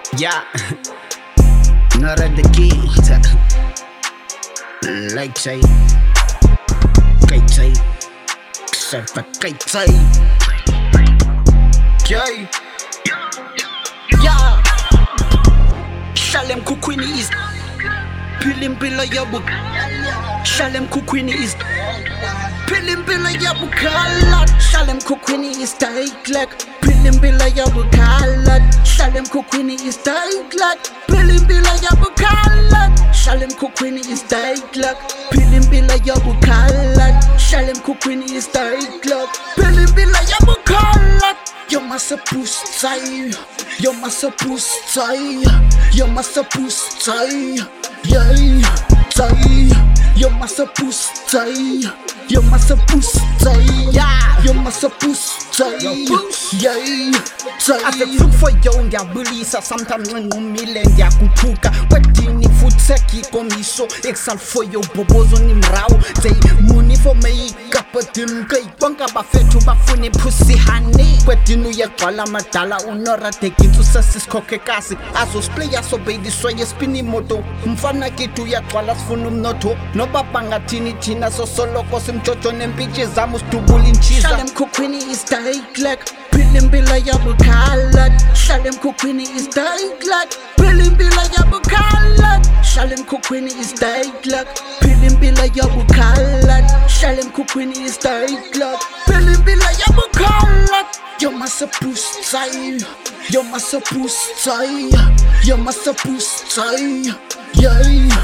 Yeah, not at the gate. Like say, say, except for say, yeah. Shalem kukwini is pilimpila yabu. Shalem kukwini is pilimpila yabu kalat. Shalem kukwini is taiklak. Pilimpila yabu kalat. Shalem kukwini is taiklak. Pilimpila yabu kalat. Shalem kukwini is taiklak. Pilimpila yabu kalat. Shalem kukwini is taiklak. Pilimpila yabu kalat. You're my supposed tie. You're my supposed tie. You're my supposed tie. Yeah, tie. You're my supposed tie. You're my supposed tie. Yeah, you're my supposed tie. Yeah, tie. As a fruit for you, they are bullies. Sometimes when you million, they are kutuka. But in the food seki komiso, excel for your bobos on him raw. They money for makeup, but in kai bunga bafetu bafuni pussy honey. But you know ya kwala matala unora take into success kokekasi. As those players obey the soy spinning moto. Mfana kitu ya kwala funum noto. No babanga tini tina so solo kosim chocho nempiche zamus tubulin chiza. Shalem kukwini is taiklak. Pilimpila yabu kalat. Shalem kukwini is taiklak. Pilimpila yabu kalat. Shalem kukwini is taiklak. Pilimpila yabu kalat. Shalem kukwini is taiklak. Pilimpila yabu kalat. You're my supposed tie. You're my supposed tie. You're my supposed tie. Yeah,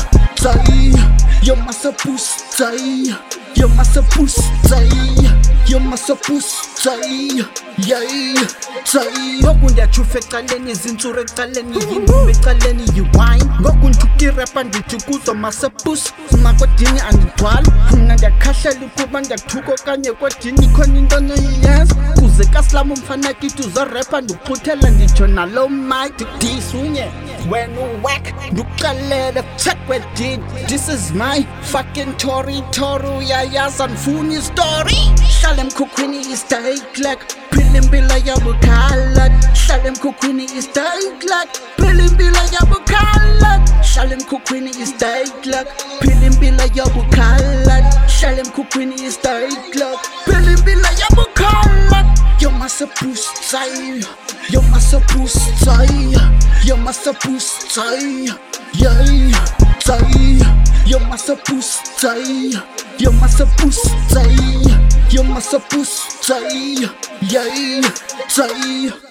tie. You're my supposed tie. You're my supposed tie. You're my supposed tie. Yeah, tie. Ngokunda chufe kaleni zintsure kaleni yimbe kaleni yiwine. Ngokuntuki rap andithi kuzo masapus. Makodini andithwala. Mina ndiyakhahla ukuba ndiyathuka okanye kodini khona into noyenza. Kuze kaSlam umfana kithi uzorapha ndikhuthela nditsho nalo mic disunye. When you whack, ndukalele check with it. This is my fucking Tory yayazi andifuni story. Shalem kukwini is taiklak. Pilimpila yabu kalat. Shalem kukwini is taiklak. Pilimpila yabu kalat. Shalem kukwini is taiklak. Pilimpila yabu kalat. Shalem kukwini is taiklak. Pilimpila yabu kalat. You're my supposed tie. You're my supposed tie. You're my supposed tie. Yeah, tie. You're my supposed tie. You're my supposed tie. You're my supposed tie. Yeah, tie.